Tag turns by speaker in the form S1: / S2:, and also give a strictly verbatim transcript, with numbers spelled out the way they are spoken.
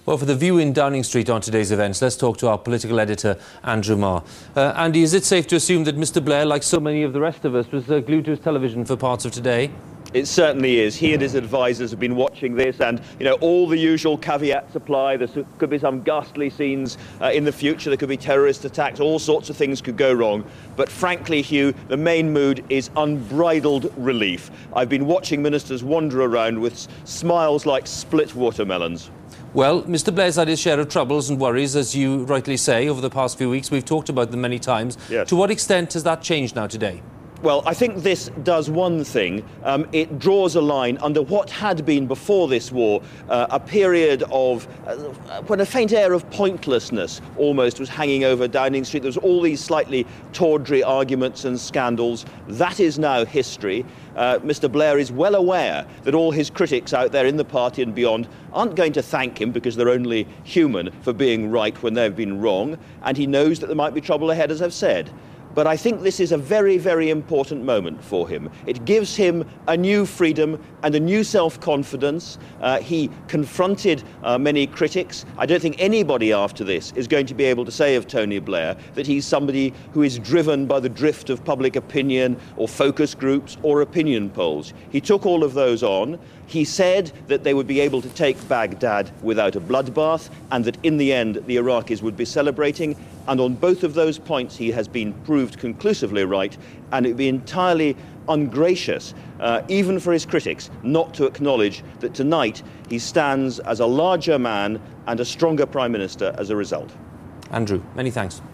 S1: Well, for the view in Downing Street on today's events, let's talk to our political editor, Andrew Marr. Uh, Andy, is it safe to assume that Mr Blair, like so many of the rest of us, was uh, glued to his television for parts of today?
S2: It certainly is. He and his advisers have been watching this, and you know all the usual caveats apply. There could be some ghastly scenes uh, in the future. There could be terrorist attacks. All sorts of things could go wrong. But frankly, Hugh, the main mood is unbridled relief. I've been watching ministers wander around with smiles like split watermelons.
S1: Well, Mr Blair's had his share of troubles and worries, as you rightly say, over the past few weeks. We've talked about them many times.
S2: Yes.
S1: To what extent has that changed now today?
S2: Well, I think this does one thing. Um, it draws a line under what had been before this war uh, a period of uh, when a faint air of pointlessness almost was hanging over Downing Street. There was all these slightly tawdry arguments and scandals. That is now history. Uh, Mr Blair is well aware that all his critics out there in the party and beyond aren't going to thank him, because they're only human, for being right when they've been wrong, and he knows that there might be trouble ahead, as I've said. But I think this is a very, very important moment for him. It gives him a new freedom and a new self-confidence. Uh, he confronted uh, many critics. I don't think anybody after this is going to be able to say of Tony Blair that he's somebody who is driven by the drift of public opinion or focus groups or opinion polls. He took all of those on. He said that they would be able to take Baghdad without a bloodbath, and that in the end the Iraqis would be celebrating. And on both of those points he has been proved conclusively right, and it would be entirely ungracious, uh, even for his critics, not to acknowledge that tonight he stands as a larger man and a stronger Prime Minister as a result.
S1: Andrew, many thanks.